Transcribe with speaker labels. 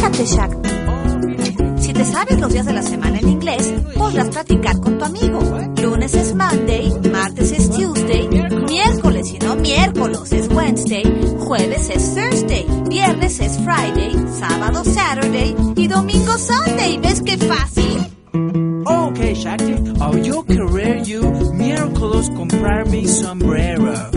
Speaker 1: Fíjate, Shakti. Si te sabes los días de la semana en inglés, podrás practicar con tu amigo. Lunes es Monday, martes es Tuesday, miércoles y no miércoles es Wednesday, jueves es Thursday, viernes es Friday, sábado Saturday y domingo Sunday. ¿Ves qué fácil?
Speaker 2: Okay, Shakti, yo querer you miércoles comprar mi sombrero.